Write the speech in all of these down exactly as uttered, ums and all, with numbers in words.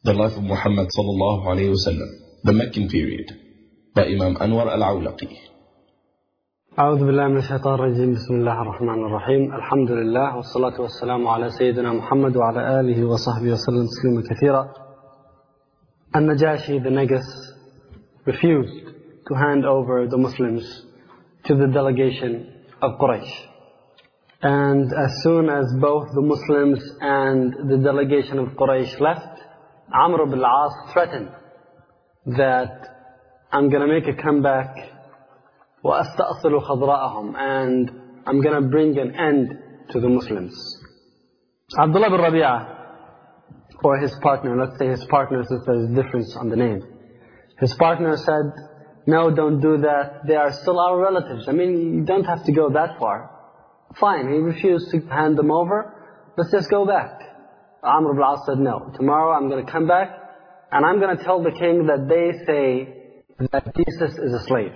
The Life of Muhammad sallallahu alayhi wa sallam, the Meccan period, by Imam Anwar al-Awlaqi. أعوذ بالله من الشيطان الرجيم. بسم الله الرحمن الرحيم. الحمد لله والصلاة والسلام على سيدنا محمد وعلى آله وصحبه وسلم تسليما كثيرا. An-Najashi, the Negus, refused to hand over the Muslims to the delegation of Quraysh. And as soon as both the Muslims and the delegation of Quraysh left, Amr ibn al-As threatened that I'm going to make a comeback وَأَسْتَأْصِلُ خَضْرَاءَهُمْ, and I'm going to bring an end to the Muslims. Abdullah bin Rabi'ah, or his partner, let's say his partner since there's a difference on the name. His partner said, no, don't do that. They are still our relatives. I mean, you don't have to go that far. Fine, he refused to hand them over. Let's just go back. Amr ibn al-As said, no, tomorrow I'm going to come back and I'm going to tell the king that they say that Jesus is a slave.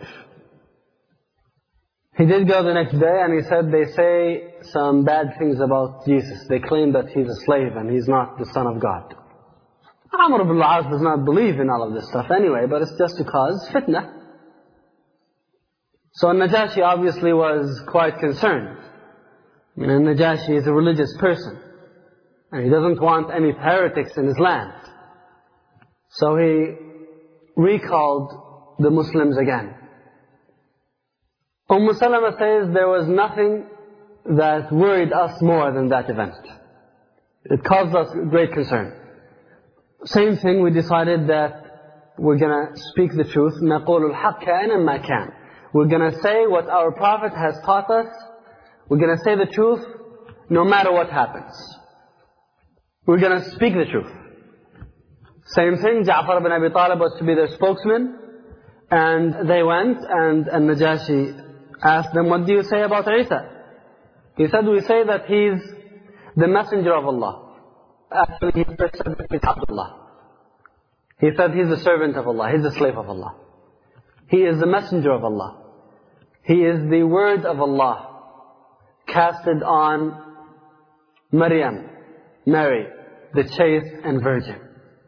He did go the next day and he said they say some bad things about Jesus. They claim that he's a slave and he's not the son of God. Amr ibn al-As does not believe in all of this stuff anyway, but it's just to cause fitna. So Najashi obviously was quite concerned. I mean, Najashi is a religious person and he doesn't want any heretics in his land. So he recalled the Muslims again. Umm Salama says there was nothing that worried us more than that event. It caused us great concern. Same thing, we decided that we're going to speak the truth. نَقُولُ الْحَقَّ كَائِنًا مَا كَانَ. We're going to say what our Prophet has taught us. We're going to say the truth no matter what happens. We're going to speak the truth. Same thing, Ja'far ibn Abi Talib was to be their spokesman. And they went and, and Najashi asked them, what do you say about Isa? He said, we say that he's the messenger of Allah. Actually, he first said that he's Abdullah. He said he's the servant of Allah, he's the slave of Allah. He is the messenger of Allah. He is the word of Allah casted on Maryam, Mary, the chaste and virgin.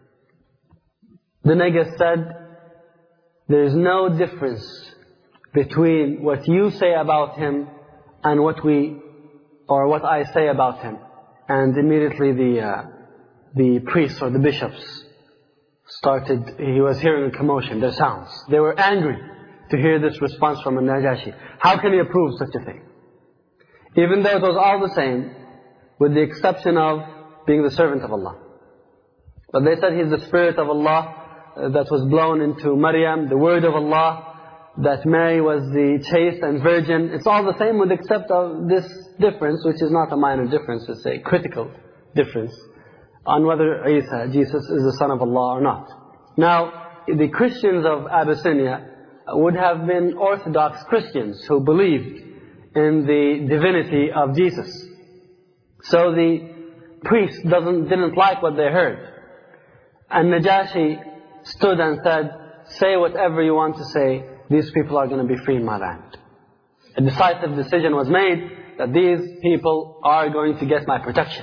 The Negus said, there is no difference between what you say about him and what we, or what I say about him. And immediately the uh, the priests or the bishops started, he was hearing a commotion, their sounds. They were angry to hear this response from Najashi. How can he approve such a thing? Even though it was all the same, with the exception of being the servant of Allah. But they said he's the spirit of Allah that was blown into Maryam, the word of Allah, that Mary was the chaste and virgin. It's all the same with the except of this difference, which is not a minor difference, it's a critical difference, on whether Isa, Jesus, is the son of Allah or not. Now, the Christians of Abyssinia would have been Orthodox Christians who believed in the divinity of Jesus. So the priest doesn't, didn't like what they heard. And Najashi stood and said, say whatever you want to say, these people are going to be free in my land. A decisive decision was made that these people are going to get my protection.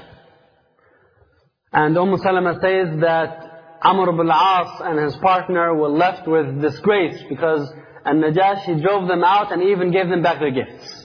And Umm Salama says that Amr ibn al-As and his partner were left with disgrace because An-Najashi drove them out and even gave them back their gifts.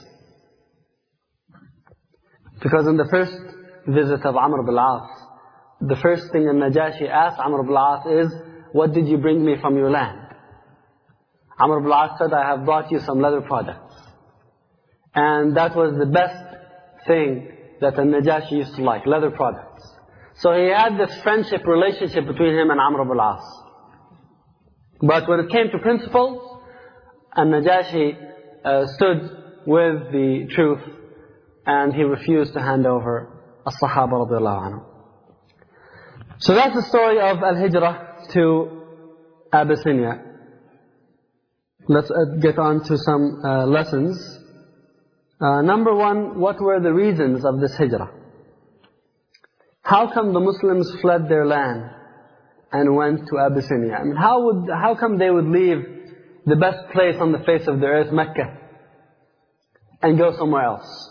Because in the first visit of Amr ibn al-As, the first thing An-Najashi asked Amr ibn al-As is, what did you bring me from your land? Amr ibn al-As said, I have brought you some leather products. And that was the best thing that An-Najashi used to like, leather products. So he had this friendship relationship between him and Amr ibn al-As. But when it came to principles, An-Najashi uh, stood with the truth and he refused to hand over as-Sahaba radiallahu anhu. So that's the story of Al-Hijrah to Abyssinia. Let's get on to some uh, lessons. Uh, number one, what were the reasons of this hijrah? How come the Muslims fled their land and went to Abyssinia? I mean, how would, how come they would leave the best place on the face of the earth, Mecca, and go somewhere else?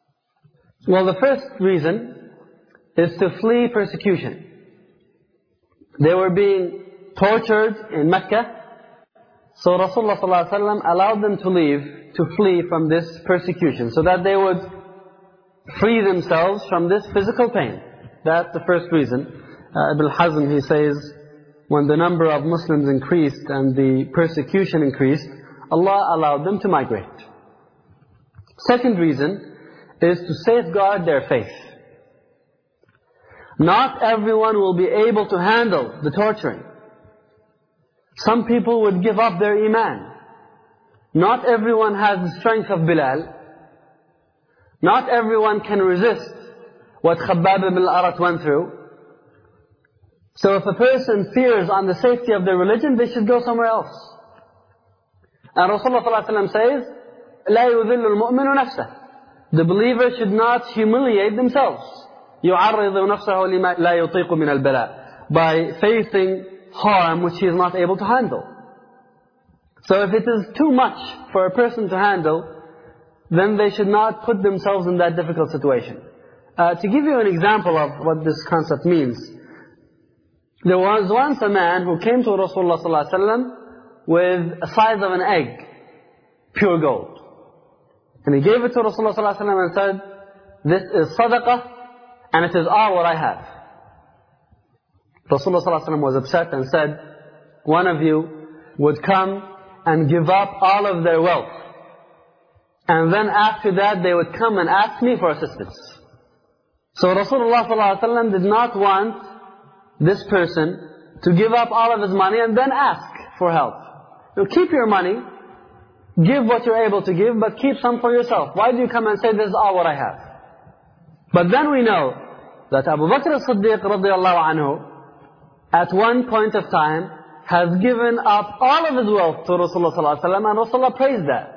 Well, the first reason is to flee persecution. They were being tortured in Mecca. So Rasulullah sallallahu alaihi wasallam allowed them to leave, to flee from this persecution, so that they would free themselves from this physical pain. That's the first reason. Uh, Ibn Hazm, he says, when the number of Muslims increased and the persecution increased, Allah allowed them to migrate. Second reason is to safeguard their faith. Not everyone will be able to handle the torturing. Some people would give up their iman. Not everyone has the strength of Bilal. Not everyone can resist what Khabbab ibn al-Arat went through. So if a person fears on the safety of their religion, they should go somewhere else. And Rasulullah sallallahu alaihi wasallam says, لا يذل المؤمن نفسه. The believer should not humiliate themselves. يعرض نفسه لما لا يطيق من البلاء. By facing harm which he is not able to handle. So if it is too much for a person to handle, then they should not put themselves in that difficult situation. Uh, to give you an example of what this concept means, there was once a man who came to Rasulullah sallallahu alaihi wasallam with a size of an egg, pure gold. And he gave it to Rasulullah sallallahu alaihi wasallam and said, this is sadaqah and it is all what I have. Rasulullah sallallahu alaihi wasallam was upset and said, one of you would come and give up all of their wealth. And then after that they would come and ask me for assistance. So Rasulullah sallallahu alaihi wasallam did not want this person to give up all of his money and then ask for help. You know, keep your money, give what you're able to give, but keep some for yourself. Why do you come and say, this is all what I have? But then we know that Abu Bakr as-Siddiq radiallahu anhu, at one point of time, has given up all of his wealth to Rasulullah sallallahu alaihi wasallam, and Rasulullah praised that.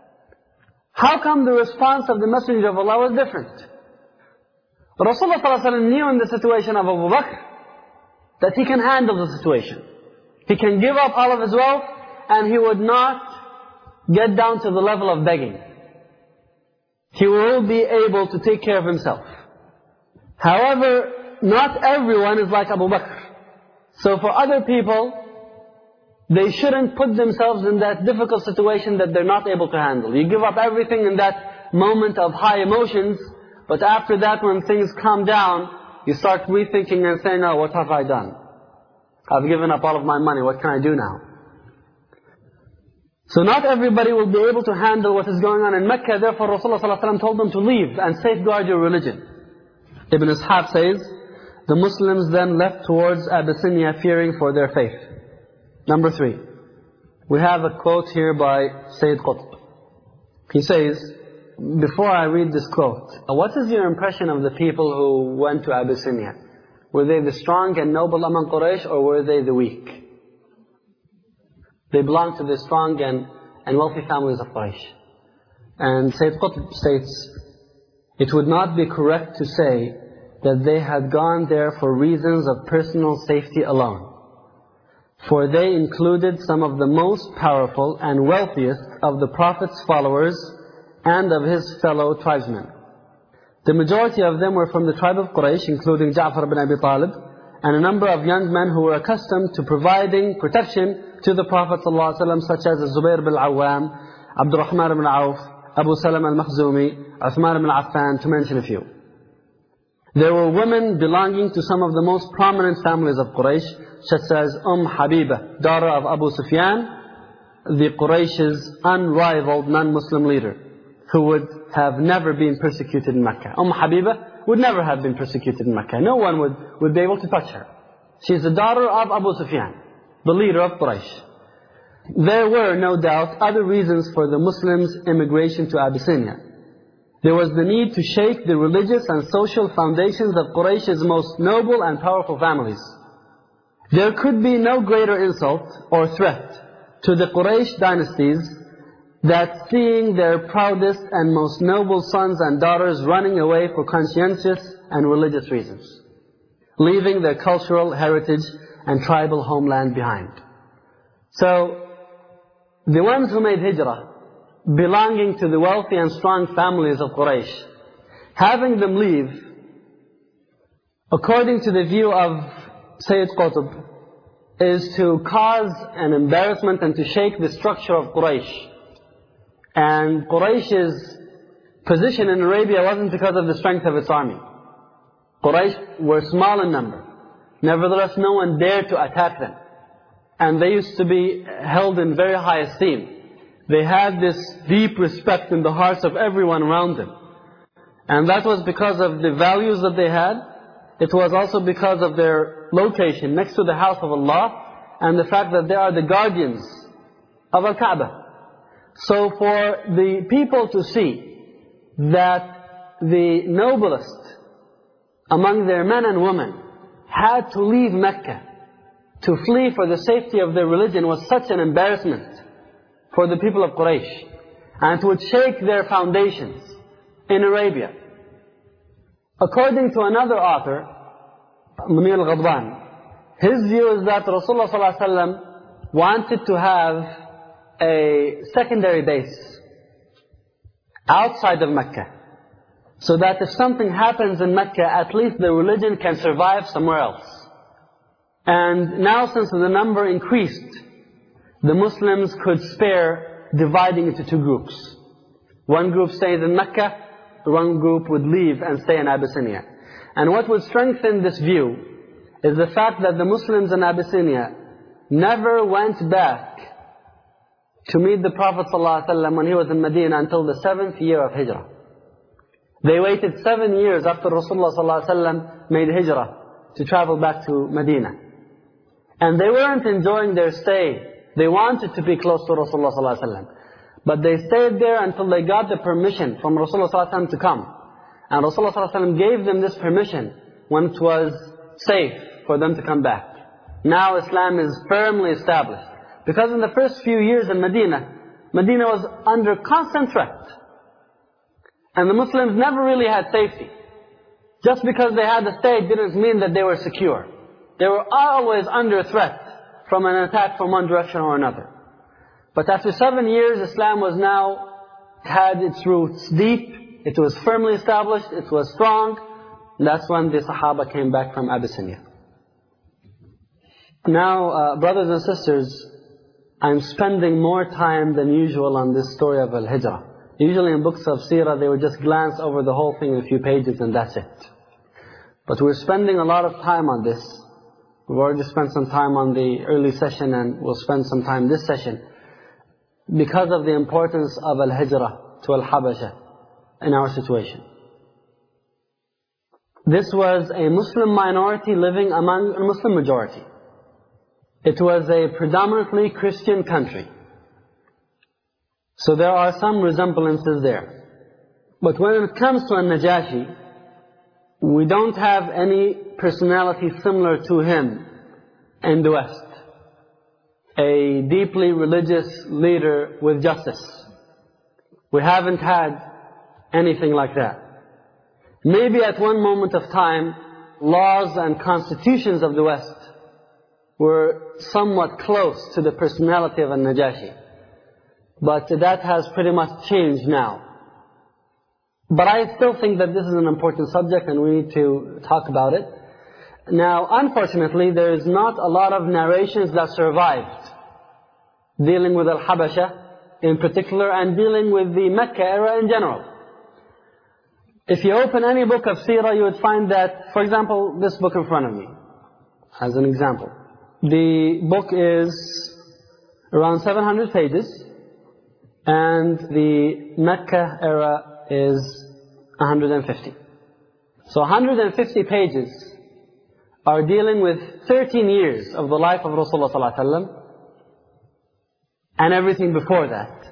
How come the response of the Messenger of Allah was different? Rasulullah sallallahu alaihi wasallam knew in the situation of Abu Bakr that he can handle the situation. He can give up all of his wealth and he would not get down to the level of begging. He will be able to take care of himself. However, not everyone is like Abu Bakr. So for other people, they shouldn't put themselves in that difficult situation that they're not able to handle. You give up everything in that moment of high emotions, but after that when things calm down, you start rethinking and saying, oh, what have I done? I've given up all of my money, what can I do now? So not everybody will be able to handle what is going on in Mecca, therefore Rasulullah sallallahu alaihi wasallam told them to leave and safeguard your religion. Ibn Ishaq says, the Muslims then left towards Abyssinia fearing for their faith. Number three, we have a quote here by Sayyid Qutb. He says, before I read this quote, what is your impression of the people who went to Abyssinia? Were they the strong and noble among Quraysh, or were they the weak? They belonged to the strong and, and wealthy families of Quraysh. And Sayyid Qutb states, it would not be correct to say that they had gone there for reasons of personal safety alone. For they included some of the most powerful and wealthiest of the Prophet's followers and of his fellow tribesmen. The majority of them were from the tribe of Quraysh, including Ja'far ibn Abi Talib, and a number of young men who were accustomed to providing protection to the Prophet ﷺ, such as Zubayr ibn al-Awwam, Abdurrahman ibn Auf, Abu Salam al-Makhzumi, Uthman ibn Affan, to mention a few. There were women belonging to some of the most prominent families of Quraysh, such as Umm Habiba, daughter of Abu Sufyan, the Quraysh's unrivaled non-Muslim leader, who would have never been persecuted in Mecca. Umm Habiba would never have been persecuted in Mecca. No one would, would be able to touch her. She's the daughter of Abu Sufyan, the leader of Quraysh. There were, no doubt, other reasons for the Muslims' immigration to Abyssinia. There was the need to shake the religious and social foundations of Quraysh's most noble and powerful families. There could be no greater insult or threat to the Quraysh dynasties that seeing their proudest and most noble sons and daughters running away for conscientious and religious reasons, leaving their cultural heritage and tribal homeland behind. So, the ones who made hijrah, belonging to the wealthy and strong families of Quraysh, having them leave, according to the view of Sayyid Qutb, is to cause an embarrassment and to shake the structure of Quraysh. And Quraysh's position in Arabia wasn't because of the strength of its army. Quraysh were small in number. Nevertheless, no one dared to attack them. And they used to be held in very high esteem. They had this deep respect in the hearts of everyone around them. And that was because of the values that they had. It was also because of their location next to the house of Allah and the fact that they are the guardians of Al-Kaaba. So for the people to see that the noblest among their men and women had to leave Mecca to flee for the safety of their religion was such an embarrassment for the people of Quraysh, and it would shake their foundations in Arabia. According to another author, Munir al-Ghadban, his view is that Rasulullah sallallahu alaihi wasallam wanted to have a secondary base outside of Mecca, so that if something happens in Mecca, at least the religion can survive somewhere else. And now, since the number increased, the Muslims could spare dividing into two groups. One group stays in Mecca, one group would leave and stay in Abyssinia. And what would strengthen this view is the fact that the Muslims in Abyssinia never went back to meet the Prophet ﷺ when he was in Medina until the seventh year of Hijrah. They waited seven years after Rasulullah ﷺ made Hijrah to travel back to Medina. And they weren't enjoying their stay. They wanted to be close to Rasulullah ﷺ. But they stayed there until they got the permission from Rasulullah ﷺ to come. And Rasulullah ﷺ gave them this permission when it was safe for them to come back. Now Islam is firmly established. Because in the first few years in Medina, Medina was under constant threat. And the Muslims never really had safety. Just because they had the state didn't mean that they were secure. They were always under threat from an attack from one direction or another. But after seven years, Islam was now, had its roots deep, it was firmly established, it was strong. And that's when the Sahaba came back from Abyssinia. Now, uh, brothers and sisters, I'm spending more time than usual on this story of Al-Hijrah. Usually in books of Seerah, they would just glance over the whole thing in a few pages and that's it. But we're spending a lot of time on this. We've already spent some time on the early session and we'll spend some time this session because of the importance of Al-Hijrah to Al-Habasha in our situation. This was a Muslim minority living among a Muslim majority. It was a predominantly Christian country. So there are some resemblances there. But when it comes to An-Najashi, we don't have any personality similar to him in the West. A deeply religious leader with justice. We haven't had anything like that. Maybe at one moment of time, laws and constitutions of the West were somewhat close to the personality of An-Najashi. But that has pretty much changed now. But I still think that this is an important subject and we need to talk about it. Now, unfortunately, there is not a lot of narrations that survived dealing with Al-Habasha in particular and dealing with the Mecca era in general. If you open any book of Seerah, you would find that, for example, this book in front of me, as an example. The book is around seven hundred pages. And the Mecca era is one hundred fifty. So one hundred fifty pages are dealing with thirteen years of the life of Rasulullah sallallahu alaihi wasallam and everything before that.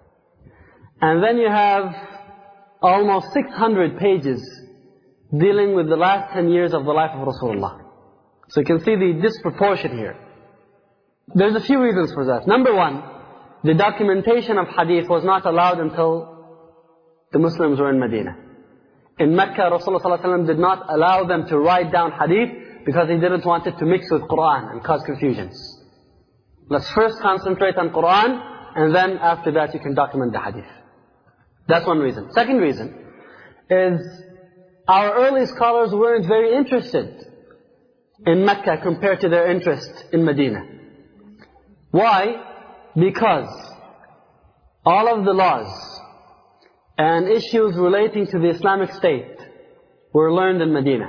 And then you have almost six hundred pages dealing with the last ten years of the life of Rasulullah. So you can see the disproportion here. There's a few reasons for that. Number one, the documentation of hadith was not allowed until the Muslims were in Medina. In Mecca, Rasulullah sallallahu alaihi wasallam did not allow them to write down hadith because he didn't want it to mix with Quran and cause confusions. Let's first concentrate on Quran and then after that you can document the hadith. That's one reason. Second reason is our early scholars weren't very interested in Mecca compared to their interest in Medina. Why? Because all of the laws and issues relating to the Islamic State were learned in Medina.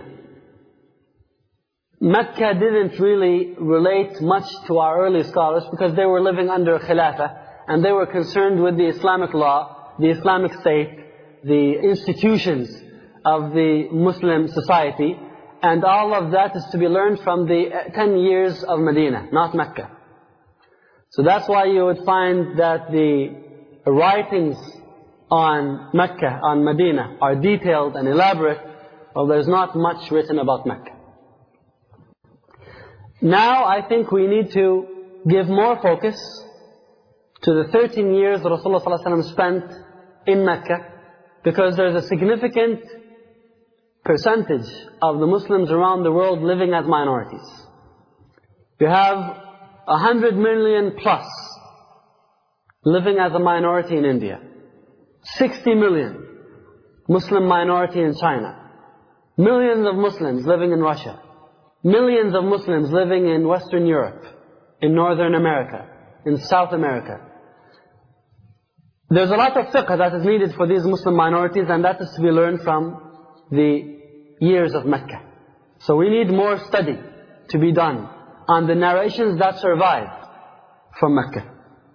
Mecca didn't really relate much to our early scholars because they were living under Khilafah and they were concerned with the Islamic law, the Islamic State, the institutions of the Muslim society, and all of that is to be learned from the ten years of Medina, not Mecca. So that's why you would find that the writings on Mecca, on Medina, are detailed and elaborate, while there's not much written about Mecca. Now I think we need to give more focus to the thirteen years that Rasulullah ﷺ spent in Mecca, because there's a significant percentage of the Muslims around the world living as minorities. You have a hundred million plus living as a minority in India, sixty million Muslim minority in China, millions of Muslims living in Russia, millions of Muslims living in Western Europe, in Northern America, in South America. There's a lot of fiqh that is needed for these Muslim minorities, and that is to be learned from the years of Mecca. So we need more study to be done on the narrations that survived from Mecca.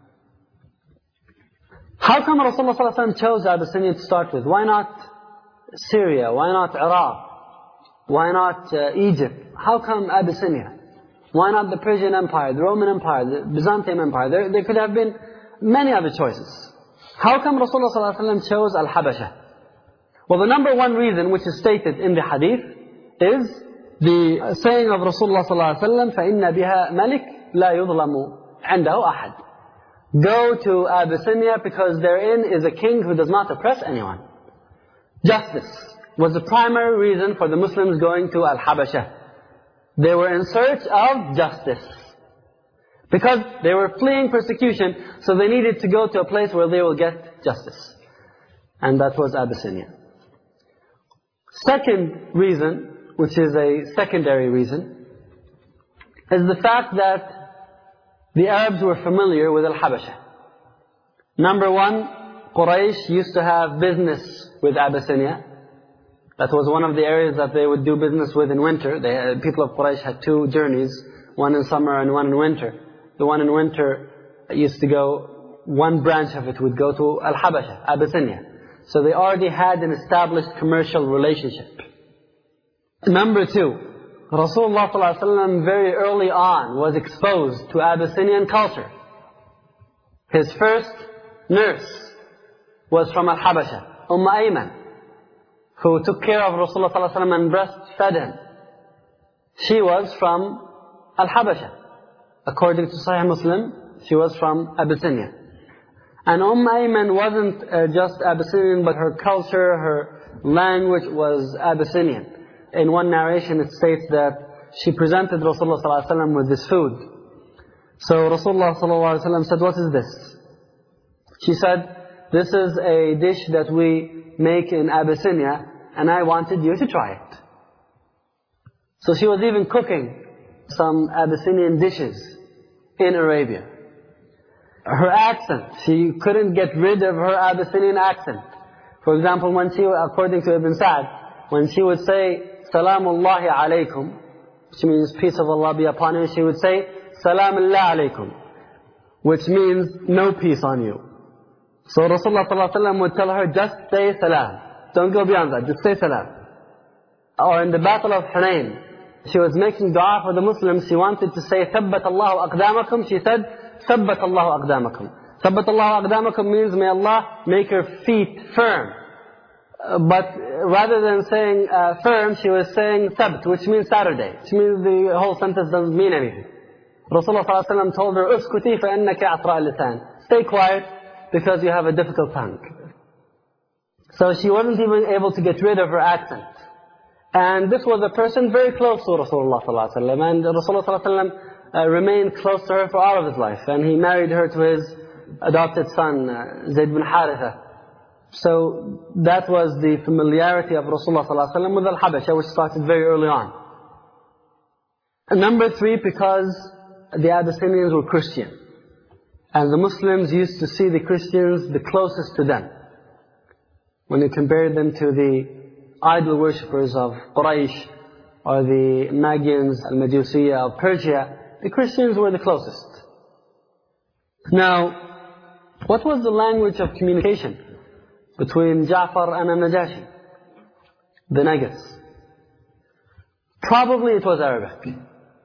How come Rasulullah ﷺ chose Abyssinia to start with? Why not Syria? Why not Iraq? Why not uh, Egypt? How come Abyssinia? Why not the Persian Empire, the Roman Empire, the Byzantine Empire? There, there could have been many other choices. How come Rasulullah ﷺ chose Al-Habasha? Well, the number one reason, which is stated in the hadith, is the saying of Rasulullah ﷺ, فَإِنَّ بِهَا مَلِكٌ لَا يُظْلَمُ عِنْدَهُ أَحَدٌ. Go to Abyssinia because therein is a king who does not oppress anyone. Justice was the primary reason for the Muslims going to Al-Habasha. They were in search of justice. Because they were fleeing persecution, so they needed to go to a place where they will get justice. And that was Abyssinia. Second reason, which is a secondary reason, is the fact that the Arabs were familiar with Al-Habasha. Number one, Quraysh used to have business with Abyssinia. That was one of the areas that they would do business with in winter. The people of Quraysh had two journeys, one in summer and one in winter. The one in winter used to go, one branch of it would go to Al-Habasha, Abyssinia. So they already had an established commercial relationship. Number two, Rasulullah ﷺ very early on was exposed to Abyssinian culture. His first nurse was from Al-Habasha, Umm Ayman, who took care of Rasulullah ﷺ and breastfed him. She was from Al-Habasha. According to Sahih Muslim, she was from Abyssinia. And Umm Ayman wasn't uh, just Abyssinian, but her culture, her language was Abyssinian. In one narration it states that she presented Rasulullah ﷺ with this food. So Rasulullah ﷺ said, "What is this?" She said, "This is a dish that we make in Abyssinia, and I wanted you to try it." So she was even cooking some Abyssinian dishes in Arabia. Her accent, she couldn't get rid of her Abyssinian accent. For example, when she, according to Ibn Sa'd, when she would say, Salamullahi alaykum, which means peace of Allah be upon you, she would say, Salamullah alaykum, which means no peace on you. So Rasulullah sallallahu alaihi wasallam would tell her, just say salam. Don't go beyond that, just say salam. Or in the Battle of Hunayn, she was making dua for the Muslims. She wanted to say, ثَبَّتَ اللَّهُ أَقْدَامَكُمْ. She said, ثَبَّتَ اللَّهُ أَقْدَامَكُمْ. ثَبَّتَ اللَّهُ أَقْدَامَكُمْ means, may Allah make your feet firm. Uh, but rather than saying uh, firm, she was saying sabt, which means Saturday. Which means the whole sentence doesn't mean anything. Rasulullah sallallahu alaihi wasallam told her, "Uskuti fa innaki atra al-lisan." Stay quiet because you have a difficult tongue. So she wasn't even able to get rid of her accent. And this was a person very close to Rasulullah sallallahu alaihi wasallam, and Rasulullah sallallahu alaihi wasallam uh, remained close to her for all of his life, and he married her to his adopted son, uh, Zayd bin Haritha. So that was the familiarity of Rasulullah sallallahu alaihi wasallam with Al-Habasha, which started very early on. And number three, because the Abyssinians were Christian. And the Muslims used to see the Christians the closest to them. When you compare them to the idol worshippers of Quraysh, or the Magians, Al-Majusiyya of Persia, the Christians were the closest. Now, what was the language of communication between Ja'far and Al-Najashi? The Negus. Probably it was Arabic.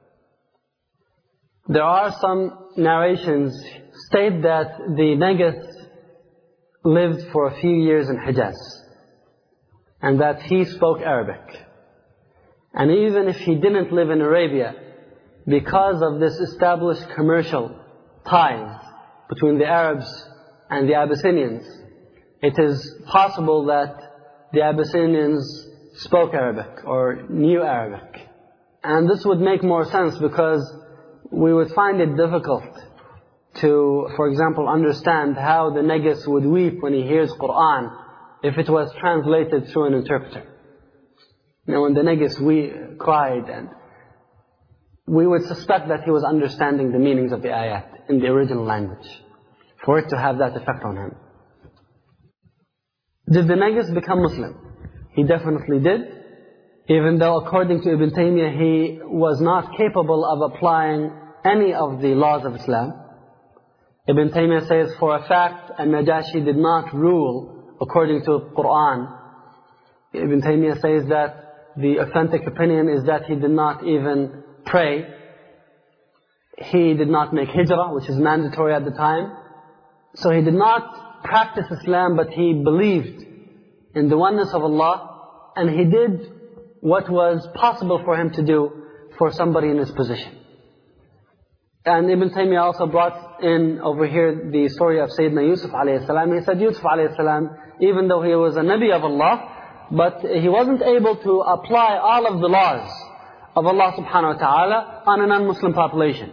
There are some narrations state that the Negus lived for a few years in Hijaz, and that he spoke Arabic. And even if he didn't live in Arabia, because of this established commercial ties between the Arabs and the Abyssinians, it is possible that the Abyssinians spoke Arabic or knew Arabic. And this would make more sense, because we would find it difficult to, for example, understand how the Negus would weep when he hears Qur'an if it was translated through an interpreter. Now, when the Negus we cried, and we would suspect that he was understanding the meanings of the ayat in the original language, for it to have that effect on him. Did the Negus become Muslim? He definitely did, even though according to Ibn Taymiyyah he was not capable of applying any of the laws of Islam. Ibn Taymiyyah says for a fact An-Najashi did not rule according to Qur'an. Ibn Taymiyyah says that the authentic opinion is that he did not even pray. He did not make hijrah, which is mandatory at the time. So he did not practice Islam, but he believed in the oneness of Allah, and he did what was possible for him to do for somebody in his position. And Ibn Taymiyyah also brought in over here the story of Sayyidina Yusuf alayhi salam. He said Yusuf alayhi salam, even though he was a Nabi of Allah, but he wasn't able to apply all of the laws of Allah subhanahu wa ta'ala on a non-Muslim population.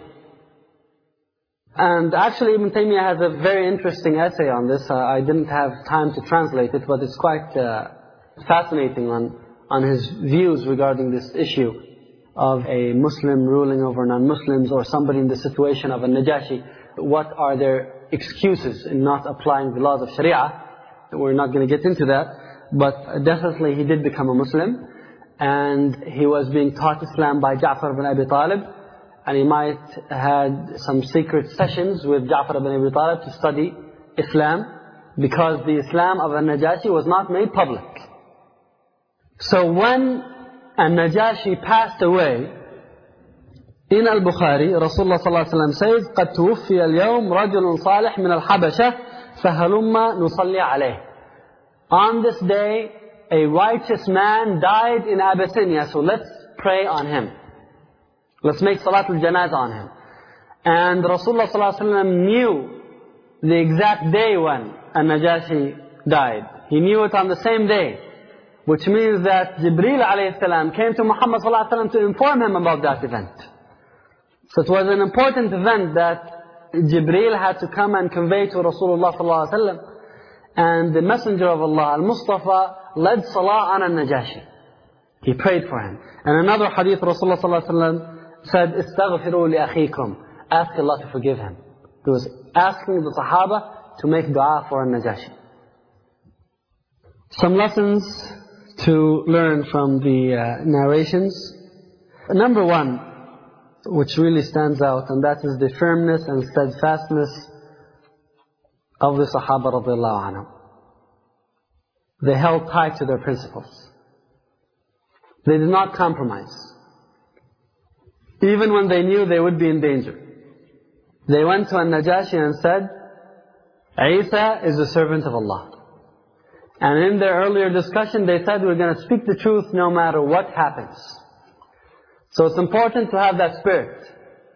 And actually Ibn Taymiyyah has a very interesting essay on this. Uh, I didn't have time to translate it, but it's quite uh, fascinating on, on his views regarding this issue of a Muslim ruling over non-Muslims, or somebody in the situation of a Najashi. What are their excuses in not applying the laws of Sharia? We're not going to get into that. But definitely he did become a Muslim, and he was being taught Islam by Ja'far ibn Abi Talib, and he might have had some secret sessions with Ja'far ibn Abi Talib to study Islam, because the Islam of An-Najashi was not made public. So when An-Najashi passed away, in Al-Bukhari, Rasulullah sallallahu alaihi wasallam says, قَدْ تُوفِّيَ الْيَوْمِ رَجُلٌ صَالِحٌ مِنَ الْحَبَشَةِ فَهَلُمَّ نُصَلِّي عَلَيْهِ. On this day, a righteous man died in Abyssinia, so let's pray on him. Let's make Salatul Janazah on him. And Rasulullah sallallahu alaihi wasallam knew the exact day when An-Najashi died. He knew it on the same day, which means that Jibreel alayhi salam came to Muhammad sallallahu alaihi wasallam to inform him about that event. So it was an important event that Jibreel had to come and convey to Rasulullah sallallahu alaihi wasallam. And the Messenger of Allah, Al-Mustafa, led Salah on Al-Najashi. He prayed for him. And another hadith, Rasulullah sallallahu alaihi wasallam said, "Istaghfiru li akhikum." Ask Allah to forgive him. He was asking the Sahaba to make dua for Al-Najashi. Some lessons to learn from the uh, narrations. Number one, which really stands out, and that is the firmness and steadfastness of the Sahaba radiallahu anhum. They held tight to their principles. They did not compromise. Even when they knew they would be in danger. They went to An-Najashi and said, Isa is the servant of Allah. And in their earlier discussion they said, we're going to speak the truth no matter what happens. So it's important to have that spirit.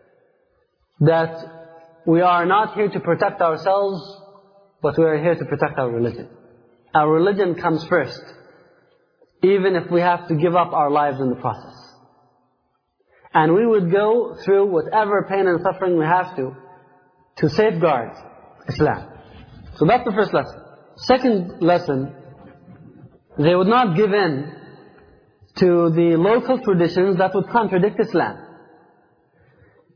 That we are not here to protect ourselves, but we are here to protect our religion. Our religion comes first, even if we have to give up our lives in the process. And we would go through whatever pain and suffering we have to, to safeguard Islam. So that's the first lesson. Second lesson, they would not give in to the local traditions that would contradict Islam.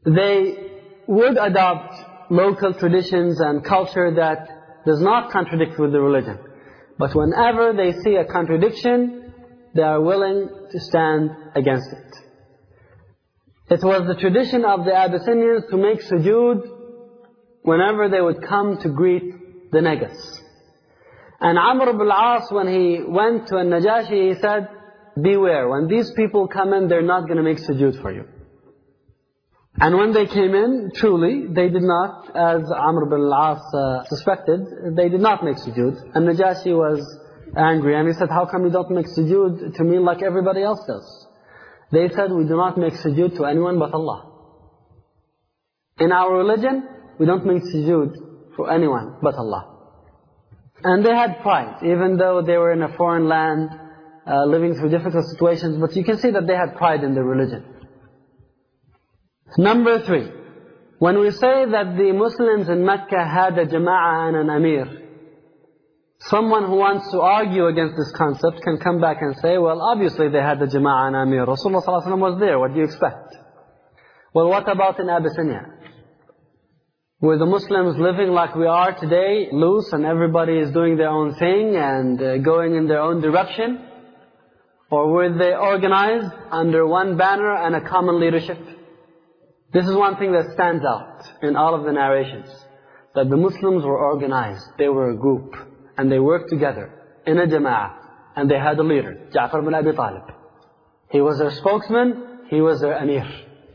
they would adopt local traditions and culture that does not contradict with the religion. But whenever they see a contradiction, they are willing to stand against it. It was the tradition of the Abyssinians to make sujood whenever they would come to greet the Negus. And Amr ibn al-As, when he went to al-Najashi, he said, beware, when these people come in, they're not going to make sujood for you. And when they came in, truly, they did not, as Amr ibn al-As uh, suspected, they did not make sujood. And Najashi was angry, and he said, how come you don't make sujood to me like everybody else does? They said, we do not make sujood to anyone but Allah. In our religion, we don't make sujood for anyone but Allah. And they had pride, even though they were in a foreign land, uh, living through difficult situations, but you can see that they had pride in their religion. Number three, when we say that the Muslims in Mecca had a jama'ah and an amir, someone who wants to argue against this concept can come back and say, well, obviously they had the jama'ah and amir. Rasulullah sallallahu alaihi wasallam was there, what do you expect? Well, what about in Abyssinia? Were the Muslims living like we are today, loose, and everybody is doing their own thing and uh, going in their own direction? Or were they organized under one banner and a common leadership? This is one thing that stands out in all of the narrations, that the Muslims were organized, they were a group, and they worked together in a jama'ah, and they had a leader, Ja'far ibn Abi Talib. He was their spokesman, he was their amir.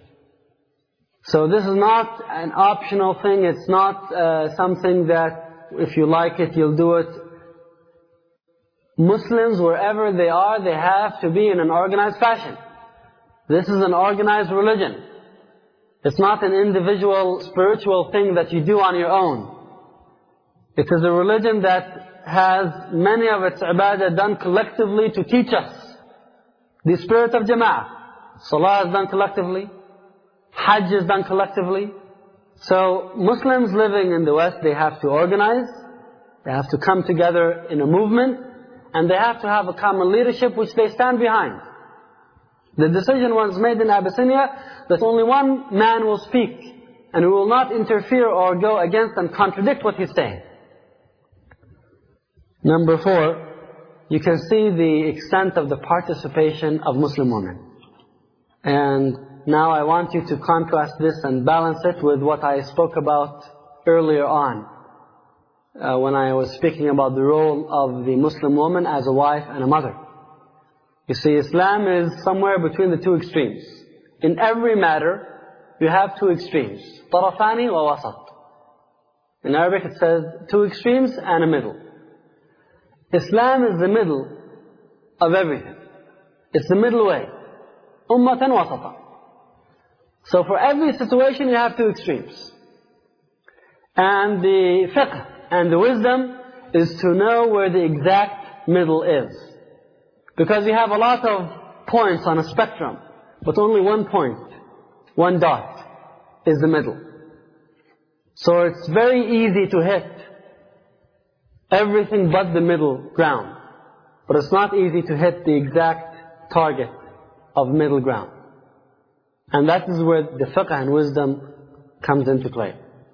So this is not an optional thing, it's not uh, something that if you like it, you'll do it. Muslims, wherever they are, they have to be in an organized fashion. This is an organized religion. It's not an individual spiritual thing that you do on your own. It is a religion that has many of its ibadah done collectively to teach us the spirit of jama'ah. Salah is done collectively. Hajj is done collectively. So Muslims living in the West, they have to organize, they have to come together in a movement, and they have to have a common leadership which they stand behind. The decision was made in Abyssinia that only one man will speak, and he will not interfere or go against and contradict what he's saying. Number four, you can see the extent of the participation of Muslim women. And now I want you to contrast this and balance it with what I spoke about earlier on, uh, when I was speaking about the role of the Muslim woman as a wife and a mother. You see, Islam is somewhere between the two extremes. In every matter, you have two extremes. طرفان ووسط. In Arabic it says two extremes and a middle. Islam is the middle of everything. It's the middle way. أمة وسطا. So for every situation you have two extremes. And the fiqh and the wisdom is to know where the exact middle is. Because you have a lot of points on a spectrum, but only one point, one dot, is the middle. So it's very easy to hit everything but the middle ground. But it's not easy to hit the exact target of middle ground. And that is where the fiqh and wisdom comes into play.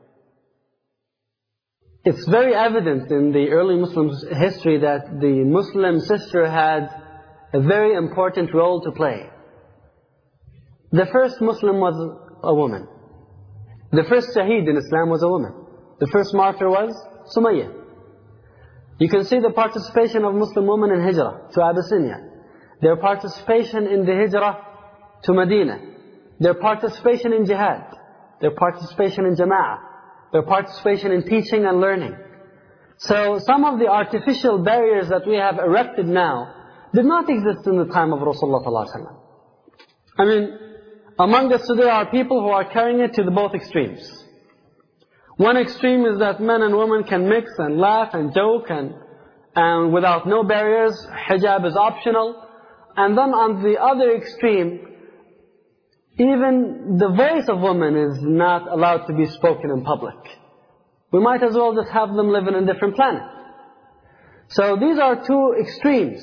It's very evident in the early Muslims' history that the Muslim sister had a very important role to play. The first Muslim was a woman. The first Shaheed in Islam was a woman. The first martyr was Sumayyah. You can see the participation of Muslim women in Hijrah to Abyssinia. Their participation in the Hijrah to Medina. Their participation in jihad. Their participation in jama'ah. Their participation in teaching and learning. So some of the artificial barriers that we have erected now did not exist in the time of Rasulullah sallallahu alaihi wasallam. I mean, among us today are people who are carrying it to the both extremes. One extreme is that men and women can mix and laugh and joke and, and without no barriers, hijab is optional. And then on the other extreme, even the voice of women is not allowed to be spoken in public. We might as well just have them live in a different planet. So these are two extremes.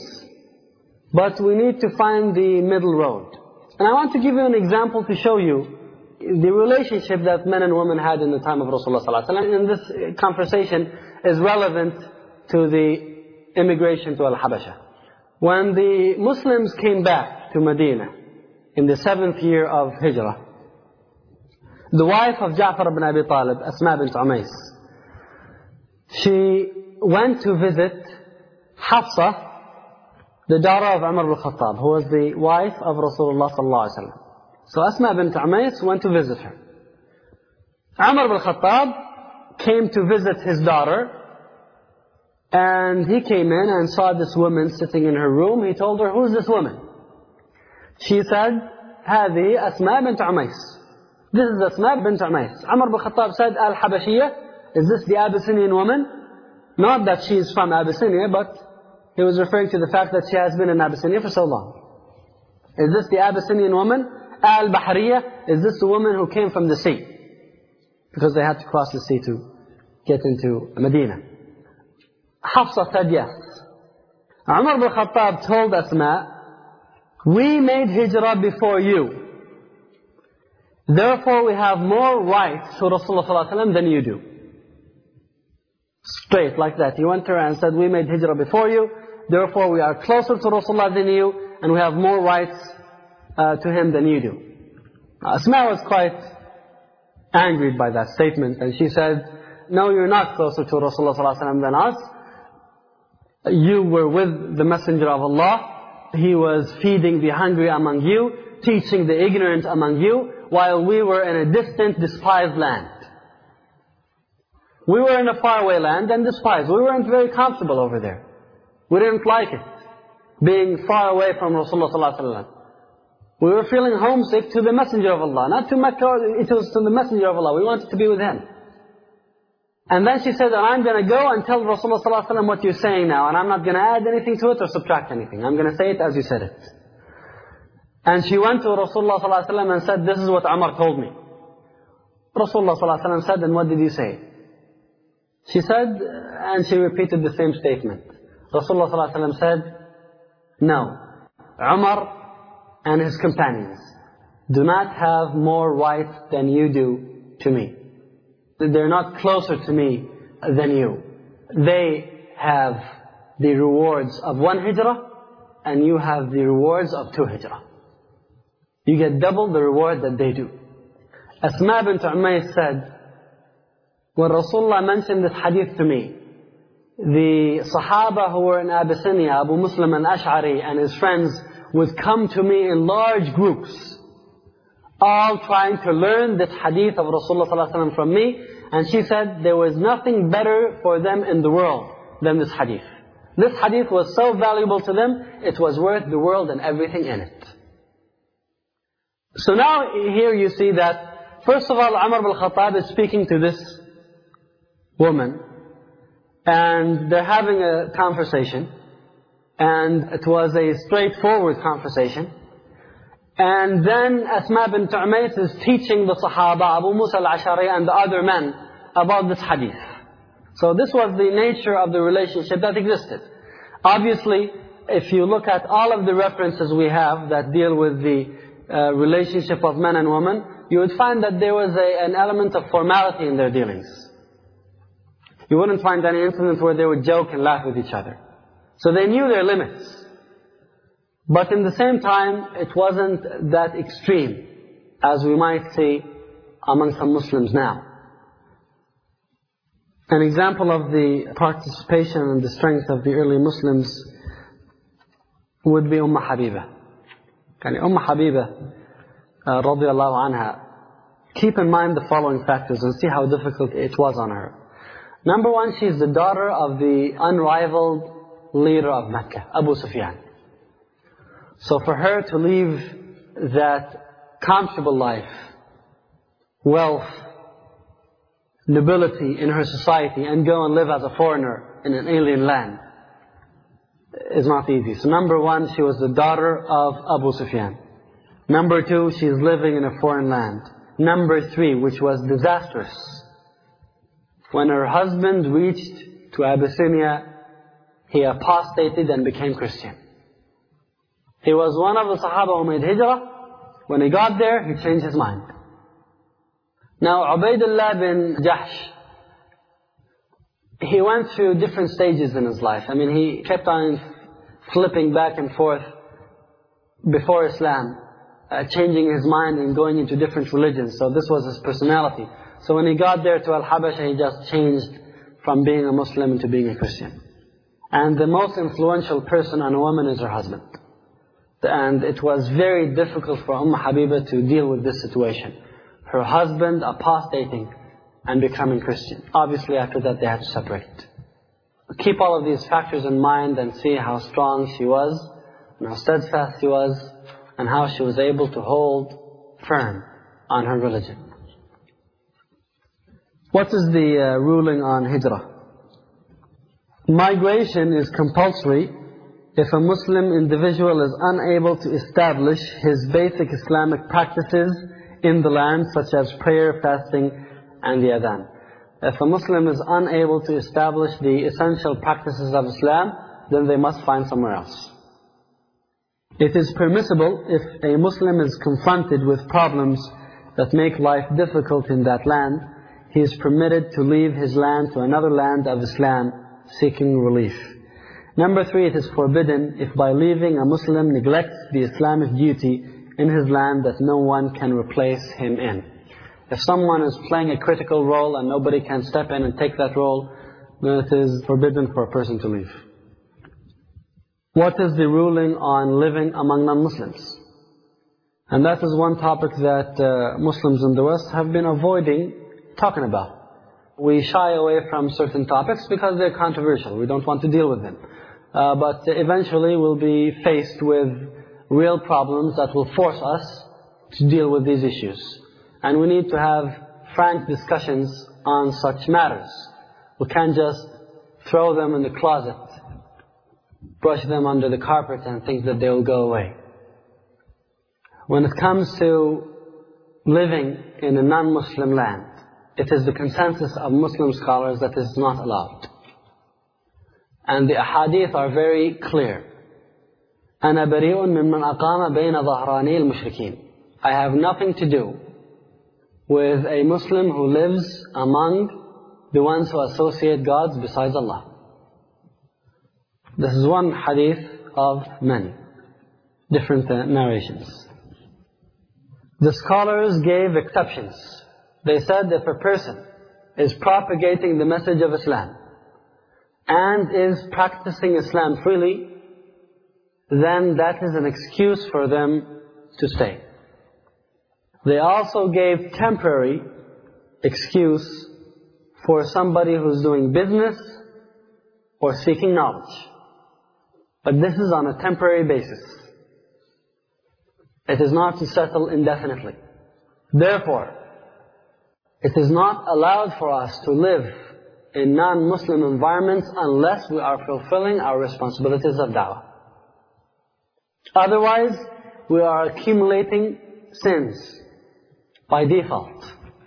But we need to find the middle road. And I want to give you an example to show you the relationship that men and women had in the time of Rasulullah sallallahu alaihi wasallam. And this conversation is relevant to the immigration to Al-Habasha. When the Muslims came back to Medina in the seventh year of Hijrah, the wife of Ja'far ibn Abi Talib, Asma bint Umays, she went to visit Hafsa, the daughter of Umar ibn Khattab, who was the wife of Rasulullah sallallahu alaihi wasallam. So Asma bint Umays went to visit her. Umar ibn Khattab came to visit his daughter, and he came in and saw this woman sitting in her room. He told her, "Who's this woman?" She said, "Hadi Asma bint Umays." This is Asma bint Umays. Umar ibn Khattab said, "Al-Habashiyya, is this the Abyssinian woman?" Not that she is from Abyssinia, but he was referring to the fact that she has been in Abyssinia for so long. Is this the Abyssinian woman? Al-Bahriyya, is this the woman who came from the sea? Because they had to cross the sea to get into Medina. Hafsa said yes. Umar ibn Khattab told Asma, "We made hijrah before you. Therefore we have more rights to Rasulullah sallallahu alaihi wasallam than you do." Straight like that. He went to her and said, "We made hijrah before you. Therefore we are closer to Rasulullah than you, and we have more rights uh, to him than you do." Asma was quite angered by that statement, and she said, "No, you're not closer to Rasulullah sallallahu alaihi wasallam than us. You were with the Messenger of Allah. He was feeding the hungry among you, teaching the ignorant among you, while we were in a distant, despised land. We were in a faraway land and despised. We weren't very comfortable over there. We didn't like it, being far away from Rasulullah sallallahu alaihi wasallam. We were feeling homesick to the Messenger of Allah, not to Mecca, it was to the Messenger of Allah. We wanted to be with him." And then she said, "I'm going to go and tell Rasulullah sallallahu alaihi wasallam what you're saying now, and I'm not going to add anything to it or subtract anything. I'm going to say it as you said it." And she went to Rasulullah sallallahu alaihi wasallam and said, "This is what Umar told me." Rasulullah sallallahu alaihi wasallam said, "And what did you say?" She said, and she repeated the same statement. Rasulullah sallallahu alaihi wasallam said, "No, Umar and his companions do not have more rights than you do to me. They're not closer to me than you. They have the rewards of one hijrah, and you have the rewards of two hijrah. You get double the reward that they do." Asma bint Umays said, when Rasulullah mentioned this hadith to me, the Sahaba who were in Abyssinia, Abu Muslim al-Ash'ari and his friends, would come to me in large groups, all trying to learn this hadith of Rasulullah sallallahu alaihi wasallam from me. And she said there was nothing better for them in the world than this hadith. This hadith was so valuable to them, it was worth the world and everything in it. So now here you see that, first of all, Umar ibn Khattab is speaking to this woman, and they're having a conversation, and it was a straightforward conversation. And then Asma bint Umays is teaching the Sahaba, Abu Musa al-Ash'ari and the other men, about this hadith. So this was the nature of the relationship that existed. Obviously, if you look at all of the references we have that deal with the uh, relationship of men and women, you would find that there was a, an element of formality in their dealings. You wouldn't find any incident where they would joke and laugh with each other. So they knew their limits. But in the same time, it wasn't that extreme as we might see among some Muslims now. An example of the participation and the strength of the early Muslims would be Umm Habiba. Umm Habiba, uh, radiallahu anha, keep in mind the following factors and see how difficult it was on her. Number one, she is the daughter of the unrivaled leader of Mecca, Abu Sufyan. So for her to leave that comfortable life, wealth, nobility in her society and go and live as a foreigner in an alien land is not easy. So number one, she was the daughter of Abu Sufyan. Number two, she is living in a foreign land. Number three, which was disastrous, when her husband reached to Abyssinia, he apostated and became Christian. He was one of the Sahaba who made hijrah. When he got there, he changed his mind. Now, Ubaydullah bin Jahsh, he went through different stages in his life. I mean, he kept on flipping back and forth before Islam, uh, changing his mind and going into different religions. So this was his personality. So when he got there to Al-Habasha, he just changed from being a Muslim into being a Christian. And the most influential person on a woman is her husband. And it was very difficult for Umm Habiba to deal with this situation. Her husband apostating and becoming Christian. Obviously after that they had to separate. Keep all of these factors in mind and see how strong she was, and how steadfast she was, and how she was able to hold firm on her religion. What is the uh, ruling on hijrah? Migration is compulsory if a Muslim individual is unable to establish his basic Islamic practices in the land, such as prayer, fasting, and the adhan. If a Muslim is unable to establish the essential practices of Islam, then they must find somewhere else. It is permissible if a Muslim is confronted with problems that make life difficult in that land, he is permitted to leave his land to another land of Islam, seeking relief. Number three, it is forbidden if by leaving a Muslim neglects the Islamic duty in his land that no one can replace him in. If someone is playing a critical role and nobody can step in and take that role, then it is forbidden for a person to leave. What is the ruling on living among non-Muslims? And that is one topic that uh, Muslims in the West have been avoiding talking about. We shy away from certain topics because they're controversial. We don't want to deal with them. Uh, but eventually we'll be faced with real problems that will force us to deal with these issues. And we need to have frank discussions on such matters. We can't just throw them in the closet, brush them under the carpet and think that they will go away. When it comes to living in a non-Muslim land, it is the consensus of Muslim scholars that is not allowed. And the ahadith are very clear. أَنَا بَرِيءٌ مِّمَّنْ أَقَامَ بَيْنَ ظَهْرَانِي الْمُشْرِكِينَ. I have nothing to do with a Muslim who lives among the ones who associate gods besides Allah. This is one hadith of many different uh, narrations. The scholars gave exceptions. They said if a person is propagating the message of Islam and is practicing Islam freely, then that is an excuse for them to stay. They also gave temporary excuse for somebody who's doing business or seeking knowledge. But this is on a temporary basis. It is not to settle indefinitely. Therefore, it is not allowed for us to live in non-Muslim environments unless we are fulfilling our responsibilities of da'wah. Otherwise, we are accumulating sins by default.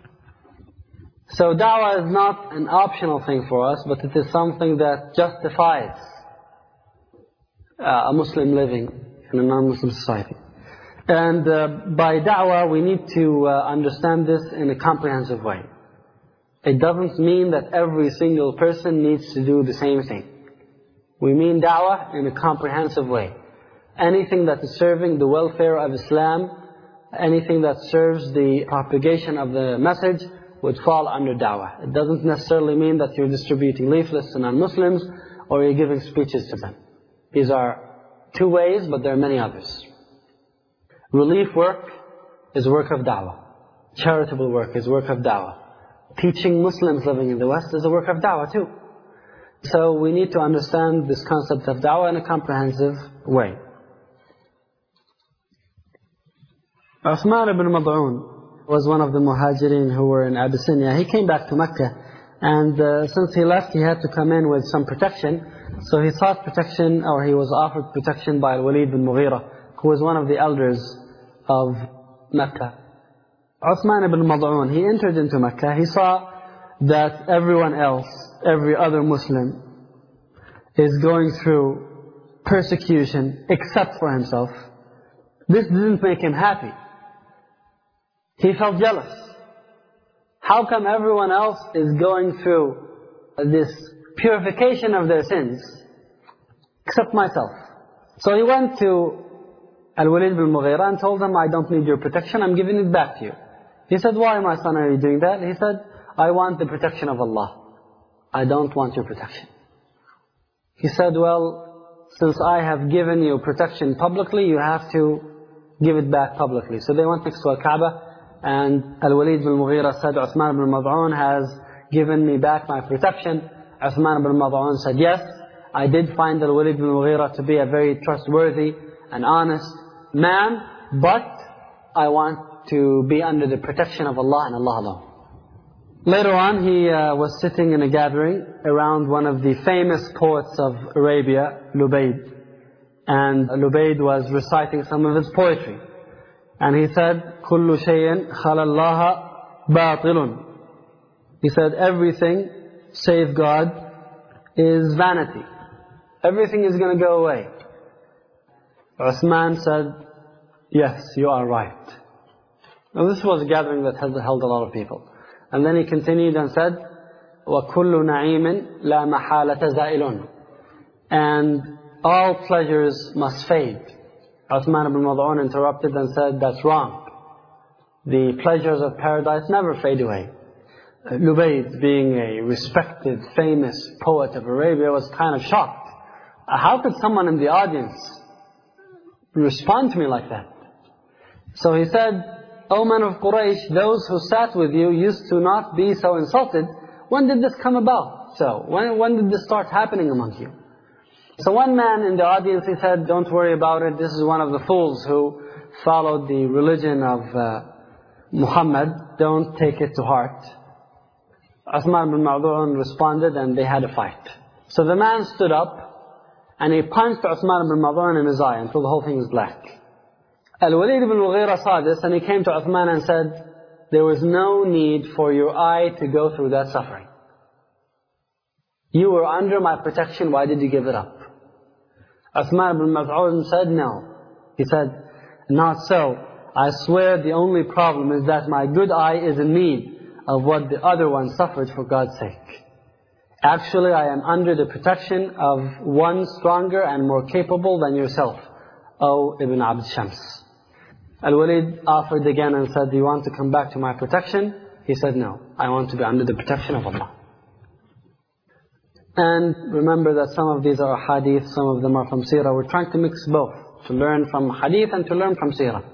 So da'wah is not an optional thing for us, but it is something that justifies uh, a Muslim living in a non-Muslim society. And uh, by da'wah, we need to uh, understand this in a comprehensive way. It doesn't mean that every single person needs to do the same thing. We mean da'wah in a comprehensive way. Anything that is serving the welfare of Islam, anything that serves the propagation of the message would fall under da'wah. It doesn't necessarily mean that you're distributing leaflets to non-Muslims or you're giving speeches to them. These are two ways, but there are many others. Relief work is work of da'wah. Charitable work is work of da'wah. Teaching Muslims living in the West is a work of da'wah too. So we need to understand this concept of da'wah in a comprehensive way. Uthman ibn Mad'un was one of the muhajirin who were in Abyssinia. He came back to Mecca, and uh, since he left he had to come in with some protection. So he sought protection, or he was offered protection by Al-Walid bin Mughira, who was one of the elders of Mecca. Uthman ibn Mad'un, he entered into Mecca. He saw that everyone else, every other Muslim, is going through persecution except for himself. This didn't make him happy. He felt jealous. How come everyone else is going through this purification of their sins, except myself? So he went to Al-Walid bin Mughira and told him, I don't need your protection, I'm giving it back to you. He said, why, my son, are you doing that? He said, I want the protection of Allah. I don't want your protection. He said, well, since I have given you protection publicly, you have to give it back publicly. So they went next to Al-Kaaba, and Al-Walid bin Mughira said, Uthman bin Mad'un has given me back my protection. Uthman bin Mad'un said, yes, I did find Al-Walid bin Mughira to be a very trustworthy and honest man, but I want to be under the protection of Allah and Allah alone. Later on, he uh, was sitting in a gathering around one of the famous poets of Arabia, Lubayd. And Lubayd was reciting some of his poetry. And he said, كُلُّ شَيْءٍ خَلَى اللَّهَ بَاطِلٌ. He said, everything, save God, is vanity. Everything is going to go away. Uthman said, yes, you are right. Now this was a gathering that had held a lot of people. And then he continued and said, وَكُلُّ نَعِيمٍ لَا مَحَالَةَ زَائِلٌ. And all pleasures must fade. Uthman ibn Mad'un interrupted and said, that's wrong. The pleasures of paradise never fade away. Lubayd, being a respected, famous poet of Arabia, was kind of shocked. How could someone in the audience respond to me like that? So he said, O men of Quraysh, those who sat with you used to not be so insulted. When did this come about? So, when, when did this start happening among you? So one man in the audience, he said, don't worry about it. This is one of the fools who followed the religion of uh, Muhammad. Don't take it to heart. Uthman bin Mad'un responded and they had a fight. So the man stood up and he punched Uthman bin Mad'un in his eye until the whole thing was black. Al-Walid bin Mughira saw this and he came to Uthman and said, there was no need for your eye to go through that suffering. You were under my protection, why did you give it up? Uthman bin Mad'un said, no. He said, not so. I swear the only problem is that my good eye is in need of what the other one suffered for God's sake. Actually, I am under the protection of one stronger and more capable than yourself, O Ibn Abd Shams. Al-Walid offered again and said, do you want to come back to my protection? He said, no, I want to be under the protection of Allah. And remember that some of these are hadith, some of them are from seerah. We're trying to mix both, to learn from hadith and to learn from seerah.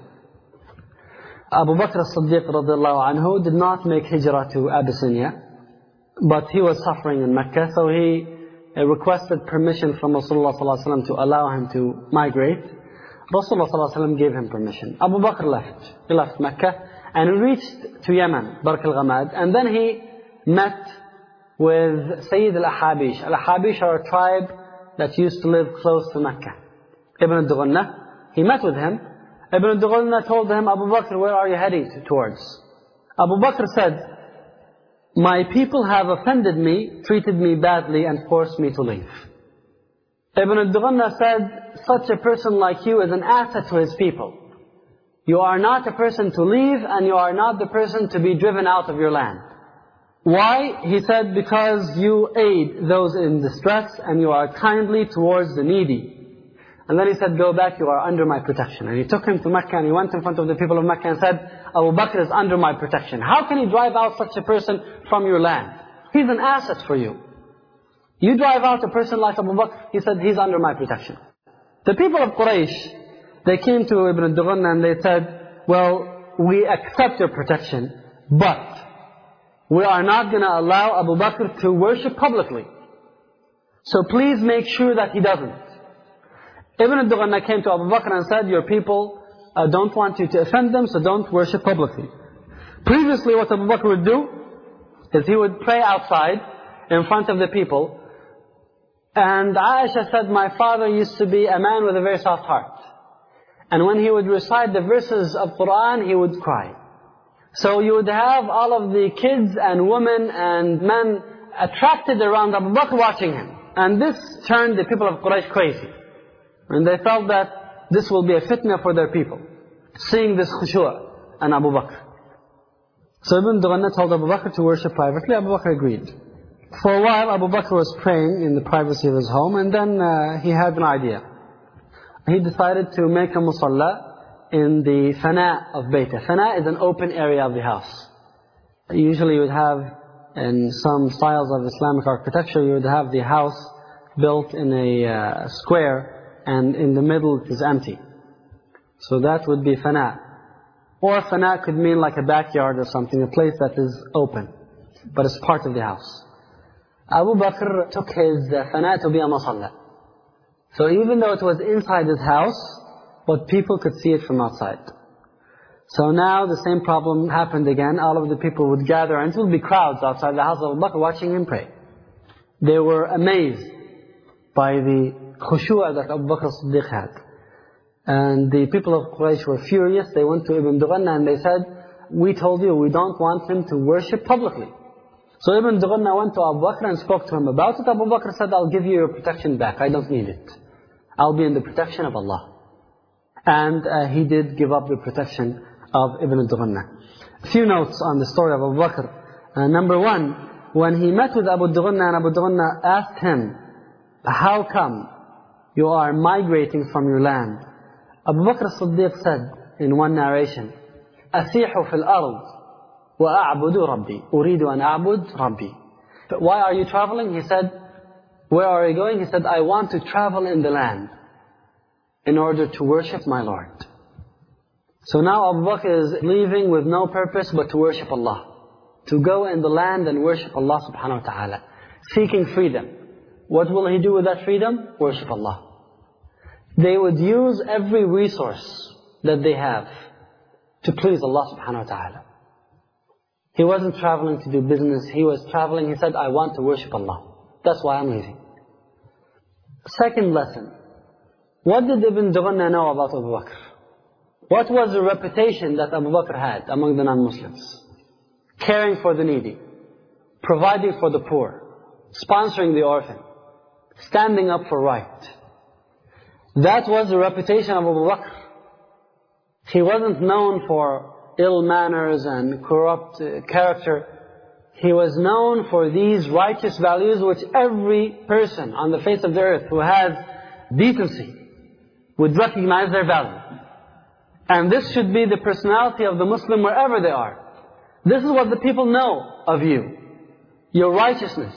Abu Bakr as-Siddiq radiallahu anhu did not make hijrah to Abyssinia, but he was suffering in Mecca, so he requested permission from Rasulullah sallallahu alaihi wasallam to allow him to migrate. Rasulullah sallallahu alaihi wasallam gave him permission. Abu Bakr left. He left Mecca and he reached to Yemen, Barq al-Ghamad, and then he met with Sayyid al-Ahabish. Al-Ahabish are a tribe that used to live close to Mecca. Ibn al-Dughannah, he met with him. Ibn al-Dughannah told him, Abu Bakr, where are you heading towards? Abu Bakr said, my people have offended me, treated me badly and forced me to leave. Ibn al-Dughannah said, such a person like you is an asset to his people. You are not a person to leave and you are not the person to be driven out of your land. Why? He said, because you aid those in distress and you are kindly towards the needy. And then he said, go back, you are under my protection. And he took him to Mecca and he went in front of the people of Mecca and said, Abu Bakr is under my protection. How can he drive out such a person from your land? He's an asset for you. You drive out a person like Abu Bakr, he said, he's under my protection. The people of Quraysh, they came to Ibn al-Dughannah and they said, well, we accept your protection, but we are not going to allow Abu Bakr to worship publicly. So please make sure that he doesn't. Ibn al-Dughannah came to Abu Bakr and said, your people uh, don't want you to offend them, so don't worship publicly. Previously what Abu Bakr would do is he would pray outside in front of the people. And Aisha said, my father used to be a man with a very soft heart. And when he would recite the verses of Qur'an, he would cry. So you would have all of the kids and women and men attracted around Abu Bakr watching him. And this turned the people of Quraysh crazy. And they felt that this will be a fitna for their people, seeing this khushu' and Abu Bakr. So Ibn Dughanna told Abu Bakr to worship privately. Abu Bakr agreed. For a while, Abu Bakr was praying in the privacy of his home, and then uh, he had an idea. He decided to make a musalla in the fana of Baytah. Fana is an open area of the house. Usually you would have, in some styles of Islamic architecture, you would have the house built in a uh, square, and in the middle it is empty. So that would be fana. Or fana could mean like a backyard or something, a place that is open, but it's part of the house. Abu Bakr took his uh, fana to be a musalla. So even though it was inside his house, but people could see it from outside. So now the same problem happened again. All of the people would gather, and it would be crowds outside the house of Abu Bakr watching him pray. They were amazed by the khushu'ah that Abu Bakr as-Siddiq had. And the people of Quraysh were furious. They went to Ibn Dughanna and they said, we told you we don't want him to worship publicly. So Ibn Dughanna went to Abu Bakr and spoke to him about it. Abu Bakr said, I'll give you your protection back. I don't need it. I'll be in the protection of Allah. And uh, he did give up the protection of Ibn Dughanna. A few notes on the story of Abu Bakr. Uh, number one, when he met with Abu Dughanna and Abu Dughanna asked him, how come you are migrating from your land? Abu Bakr as-Siddiq said in one narration, أَسِيحُ فِي الْأَرْضِ وَأَعْبُدُ رَبِّي أُرِيدُ أَنْ أَعْبُدْ رَبِّي. But why are you traveling? He said, where are you going? He said, I want to travel in the land in order to worship my Lord. So now Abu Bakr is leaving with no purpose but to worship Allah. To go in the land and worship Allah subhanahu wa ta'ala. Seeking freedom. What will he do with that freedom? Worship Allah. They would use every resource that they have to please Allah subhanahu wa ta'ala. He wasn't traveling to do business. He was traveling, he said, I want to worship Allah. That's why I'm leaving. Second lesson. What did Ibn Dughanna know about Abu Bakr? What was the reputation that Abu Bakr had among the non-Muslims? Caring for the needy, providing for the poor, sponsoring the orphan, standing up for right. That was the reputation of Abu Bakr. He wasn't known for ill manners and corrupt uh, character. He was known for these righteous values which every person on the face of the earth who has decency would recognize their value. And this should be the personality of the Muslim wherever they are. This is what the people know of you. Your righteousness.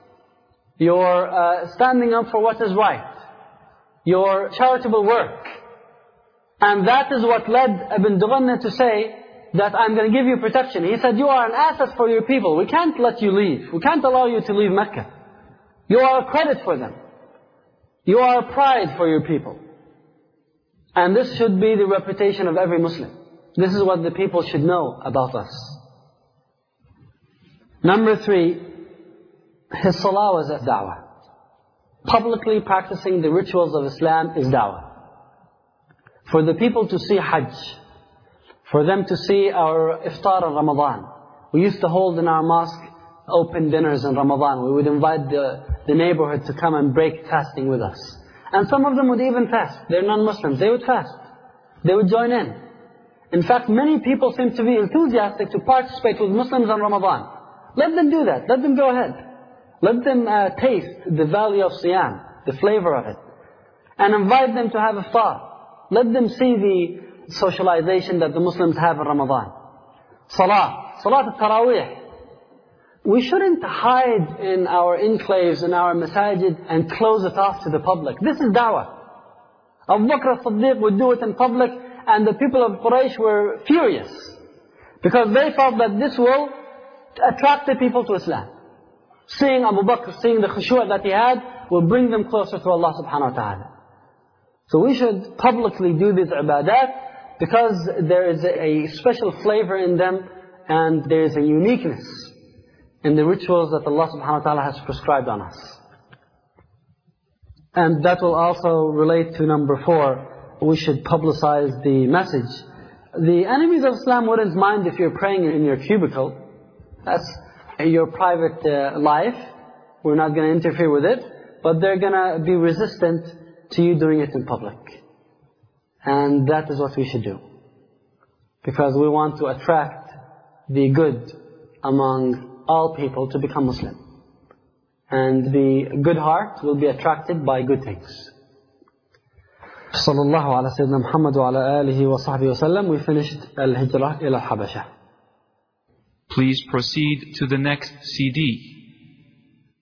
Your uh, standing up for what is right. Your charitable work. And that is what led Ibn Dughanna to say that I'm going to give you protection. He said, you are an asset for your people. We can't let you leave. We can't allow you to leave Mecca. You are a credit for them. You are a pride for your people. And this should be the reputation of every Muslim. This is what the people should know about us. Number three, his salah was a da'wah. Publicly practicing the rituals of Islam is da'wah. For the people to see Hajj, for them to see our iftar in Ramadan. We used to hold in our mosque open dinners in Ramadan. We would invite the, the neighborhood to come and break fasting with us. And some of them would even fast. They're non-Muslims. They would fast. They would join in. In fact, many people seem to be enthusiastic to participate with Muslims in Ramadan. Let them do that. Let them go ahead. Let them uh, taste the value of Siyam, the flavor of it. And invite them to have iftar. Let them see the socialization that the Muslims have in Ramadan. Salah. Salat al-Taraweeh. We shouldn't hide in our enclaves, in our masajid, and close it off to the public. This is da'wah. Abu Bakr as-Siddiq would do it in public, and the people of Quraysh were furious. Because they felt that this will attract the people to Islam. Seeing Abu Bakr, seeing the khushu' that he had, will bring them closer to Allah subhanahu wa ta'ala. So we should publicly do these ibadat, because there is a special flavor in them, and there is a uniqueness in the rituals that Allah subhanahu wa ta'ala has prescribed on us. And that will also relate to number four. We should publicize the message. The enemies of Islam wouldn't mind if you're praying in your cubicle. That's your private uh, life. We're not going to interfere with it. But they're going to be resistant to you doing it in public. And that is what we should do. Because we want to attract the good among all people to become Muslim. And the good heart will be attracted by good things. صلى الله على سيدنا محمد وعلى آله وصحبه وسلم. We finished الهجرة إلى الحبشة. Please proceed to the next C D.